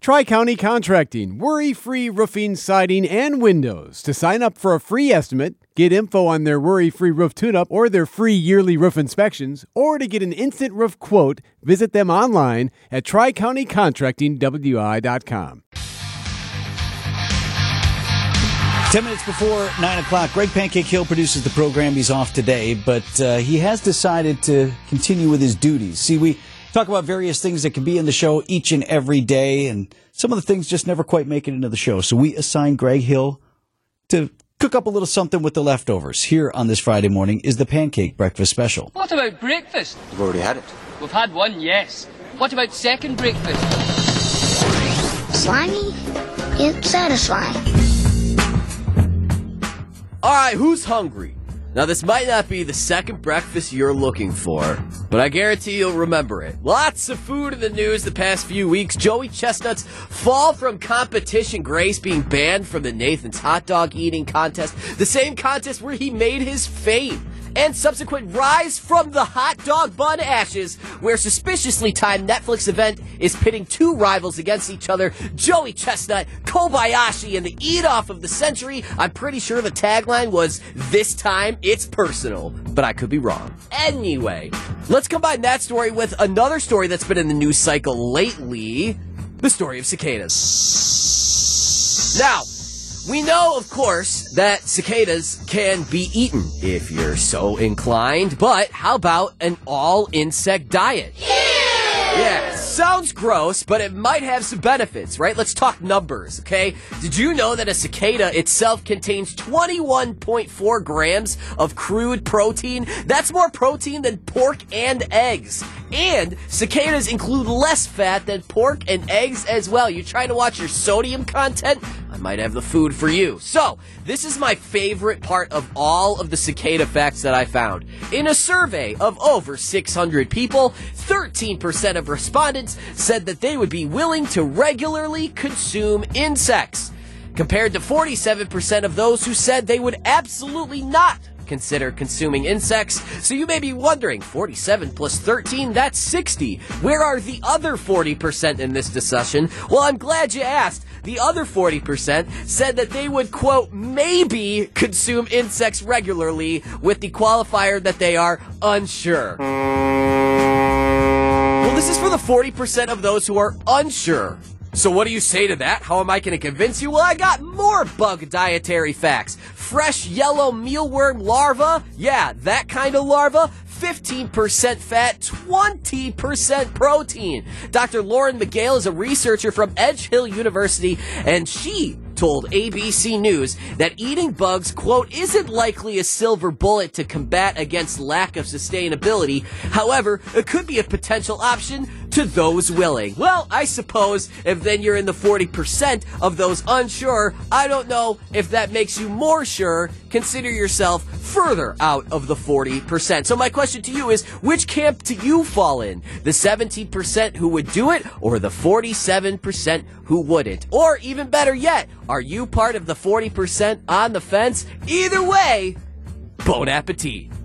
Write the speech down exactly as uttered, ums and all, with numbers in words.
Tri-County Contracting, worry-free roofing, siding, and windows. To sign up for a free estimate, get info on their worry-free roof tune-up or their free yearly roof inspections, or to get an instant roof quote, visit them online at tri county contracting w i dot com. Ten minutes before nine o'clock, Greg Pancake Hill produces the program. He's off today, but uh, he has decided to continue with his duties. See, we talk about various things that can be in the show each and every day, and some of the things just never quite make it into the show. So we assign Greg Hill to cook up a little something with the leftovers. Here on this Friday morning is the Pancake Breakfast Special. What about breakfast? We've already had it. We've had one, yes. What about second breakfast? Slimy, yet satisfying. All right, who's hungry? Now, this might not be the second breakfast you're looking for, but I guarantee you'll remember it. Lots of food in the news the past few weeks. Joey Chestnut's fall from competition grace being banned from the Nathan's hot dog eating contest, the same contest where he made his fame, and subsequent rise from the hot dog bun ashes, where suspiciously timed Netflix event is pitting two rivals against each other, Joey Chestnut, Kobayashi, and the eat-off of the century. I'm pretty sure the tagline was, "This time it's personal," but I could be wrong. Anyway, let's combine that story with another story that's been in the news cycle lately, the story of cicadas. Now, we know, of course, that cicadas can be eaten if you're so inclined, but how about an all-insect diet? Yeah, sounds gross, but it might have some benefits, right? Let's talk numbers, okay? Did you know that a cicada itself contains twenty-one point four grams of crude protein? That's more protein than pork and eggs. And cicadas include less fat than pork and eggs as well. You trying to watch your sodium content? I might have the food for you. So, this is my favorite part of all of the cicada facts that I found. In a survey of over six hundred people, thirteen percent of respondents said that they would be willing to regularly consume insects, compared to forty-seven percent of those who said they would absolutely not consider consuming insects. So you may be wondering, forty-seven plus thirteen, that's sixty. Where are the other forty percent in this discussion? Well, I'm glad you asked. The other forty percent said that they would, quote, maybe consume insects regularly, with the qualifier that they are unsure. Well, this is for the forty percent of those who are unsure. So what do you say to that? How am I going to convince you? Well, I got more bug dietary facts. Fresh yellow mealworm larva, yeah, that kind of larva, fifteen percent fat, twenty percent protein. Doctor Lauren McGale is a researcher from Edge Hill University, and she told A B C News that eating bugs, quote, isn't likely a silver bullet to combat against lack of sustainability. However, it could be a potential option to those willing. Well, I suppose if then you're in the forty percent of those unsure, I don't know if that makes you more sure. Consider yourself further out of the forty percent. So my question to you is, which camp do you fall in? The seventeen percent who would do it, or the forty-seven percent who wouldn't? Or even better yet, are you part of the forty percent on the fence? Either way, bon appetit.